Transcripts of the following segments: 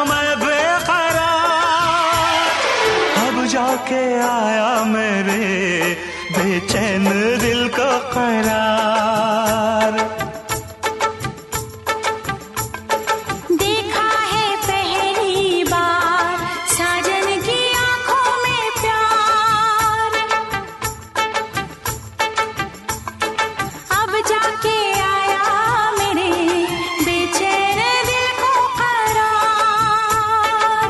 मैं बेकरार, अब जाके आया मेरे बेचैन दिल को करार। देखा है पहली बार साजन की आंखों में प्यार, अब जाके आया मेरे बेचैन दिल को करार।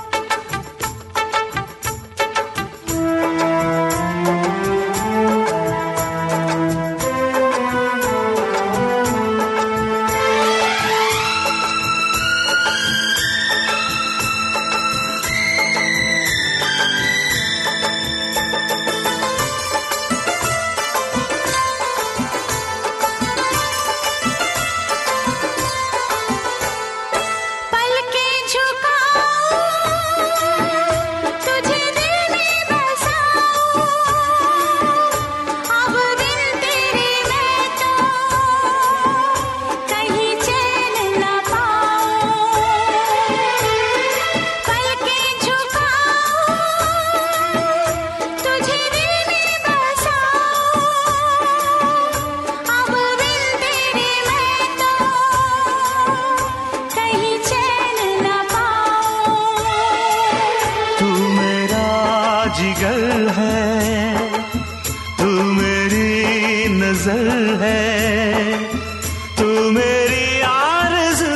जिगर है तू मेरी नजर है, तू मेरी आरज़ू,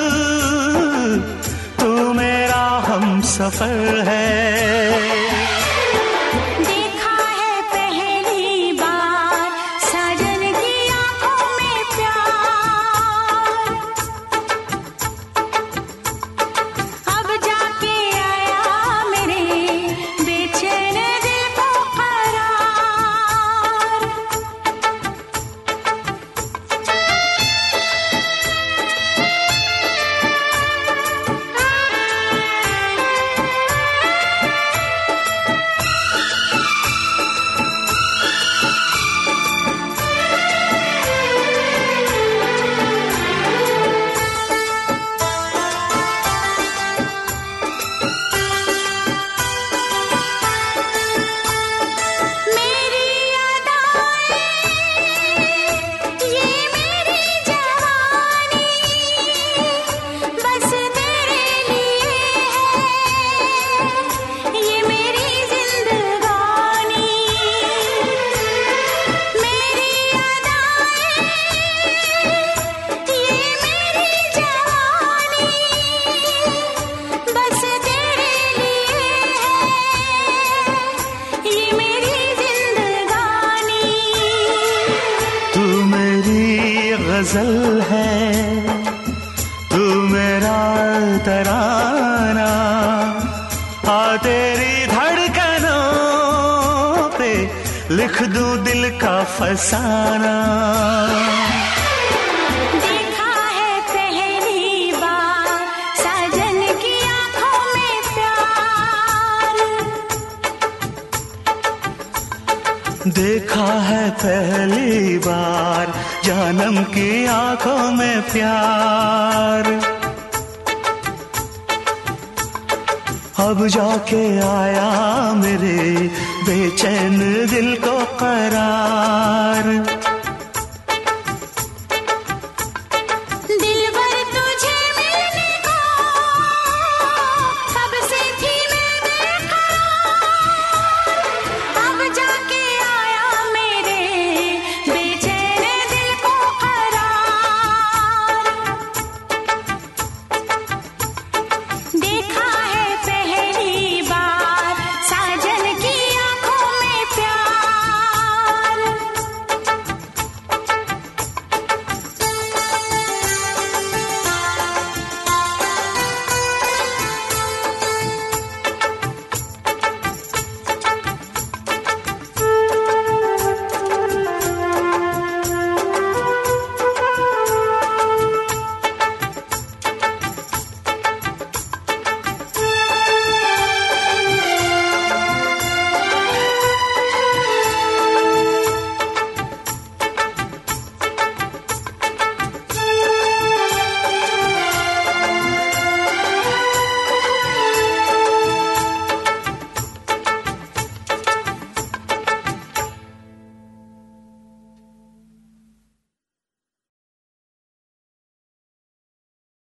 तू मेरा हमसफर है। देखा है पहली बार साजन की आंखों में प्यार, अब जाके आया मेरे बेचैन दिल को करार। गजल है तू मेरा तराना, आ तेरी धड़कनों पे लिख दूं दिल का फसाना। देखा है पहली बार साजन की आंखों में प्यार, देखा है पहली बार जानम की आंखों में प्यार, अब जाके आया मेरे बेचैन दिल को करार।